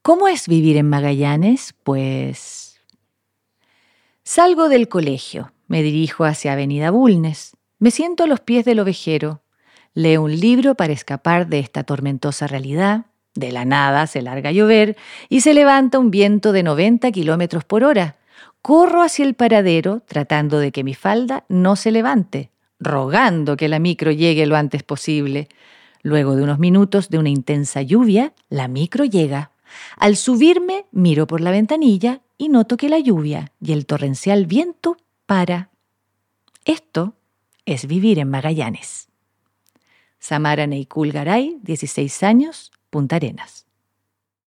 ¿Cómo es vivir en Magallanes? Pues salgo del colegio, me dirijo hacia Avenida Bulnes, me siento a los pies del ovejero, leo un libro para escapar de esta tormentosa realidad. De la nada se larga a llover y se levanta un viento de 90 kilómetros por hora. Corro hacia el paradero tratando de que mi falda no se levante, rogando que la micro llegue lo antes posible. Luego de unos minutos de una intensa lluvia, la micro llega. Al subirme, miro por la ventanilla y noto que la lluvia y el torrencial viento para. Esto es vivir en Magallanes. Samara Neicul Garay, 16 años, Punta Arenas.